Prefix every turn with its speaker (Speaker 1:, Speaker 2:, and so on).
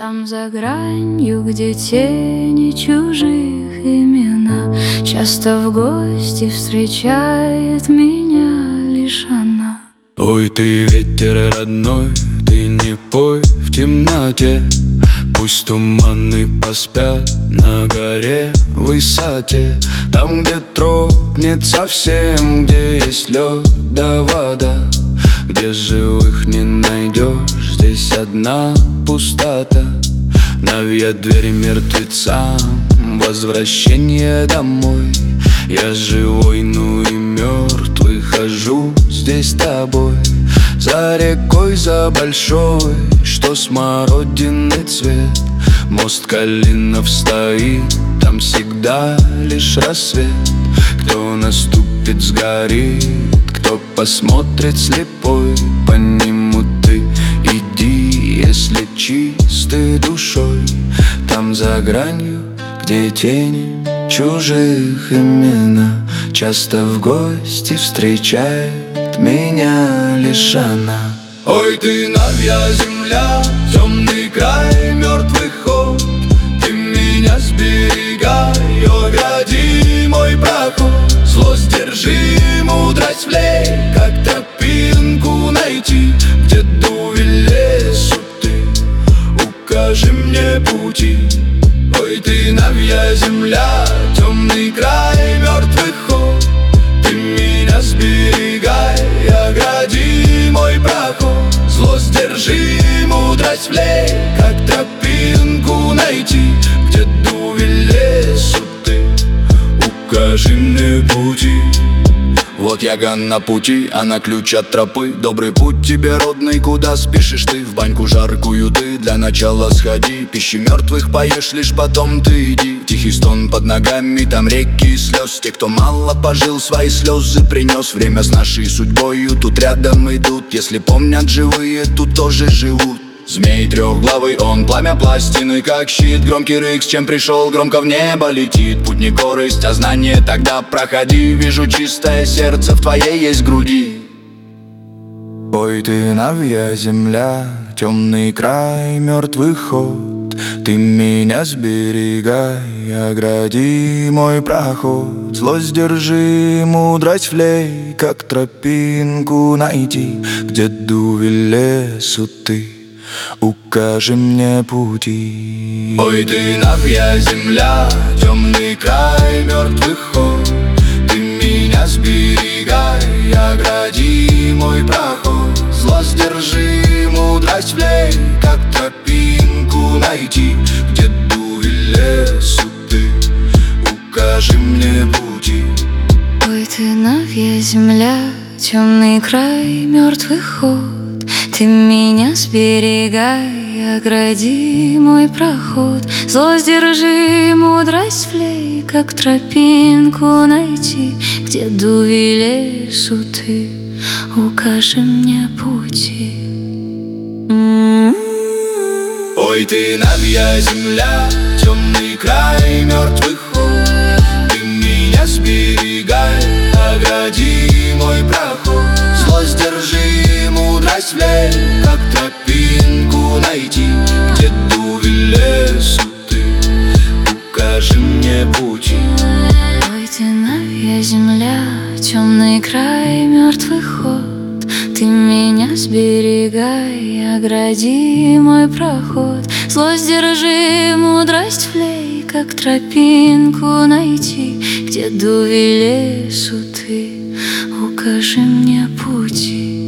Speaker 1: Там за гранью, где тени чужих имена, часто в гости встречает меня лишь она.
Speaker 2: Ой, ты ветер родной, ты не пой в темноте. Пусть туманы поспят на горе высоте, там, где тропнет совсем, где есть лед да вода, где живых не найдешь, здесь одна пустота. Навья дверь мертвецам, возвращение домой. Я живой, ну и мертвый, хожу здесь с тобой. За рекой, за большой, что смородинный цвет. Мост Калинов стоит, там всегда лишь рассвет. Кто наступит, сгорит, кто посмотрит слепой. По нему ты иди, если чистой душой. Там за гранью, где тени чужих имена, часто в гости встречает меня лишь она. Ой, ты Навья земля, темный край, мертвый ход. Ты меня сберегай, огради мой проход. Злость держи, мудрость влей, как тропинку найти. Где дуви лесу ты, укажи мне пути. Ой, ты Навья земля, темный край, мертвый ход. Ты меня сберегай, огради мой проход. Злость держи, мудрость влей, как тропинку найти. Где дуви лесу ты, укажи мне пути. Вот яган на пути, она ключ от тропы. Добрый путь тебе, родный, куда спешишь ты? В баньку жаркую ты для начала сходи. Пищи мертвых поешь, лишь потом ты иди. Тихий стон под ногами, там реки слез. Те, кто мало пожил, свои слезы принес. Время с нашей судьбою тут рядом идут. Если помнят живые, тут тоже живут. Змей трехглавый, он пламя пластины, как щит. Громкий рык, с чем пришел, громко в небо летит. Путь не корысть, а знание тогда проходи. Вижу чистое сердце в твоей есть груди. Ой, ты Навья земля, темный край, мертвый ход. Ты меня сберегай, огради мой проход. Злость держи, мудрость влей, как тропинку найти. Где дуви лесу ты, укажи мне пути. Ой, ты Навья земля, темный край, мертвый ход. Ты меня сберегай, огради мой проход. Злость держи, мудрость влей, как тропинку найти. Где дуви лесу ты, укажи мне пути.
Speaker 1: Ой, ты Навья земля, темный край, мертвый ход. Ты меня сберегай, огради мой проход. Злость держи, мудрость влей, как тропинку найти. Где дуви лесу ты, укажи мне пути.
Speaker 2: Ой, ты Навья земля, темный край, мертвый ход. Ты меня сберегай, огради мой проход. Злость держи, мудрость влей, как тропинку найти. Где дуви лесу ты, укажи мне пути.
Speaker 1: Ой, ты Навья земля, темный край, мертвый ход. Ты меня сберегай, огради мой проход. Злость держи, мудрость влей, как тропинку найти. Где дуви лесу ты, укажи мне пути.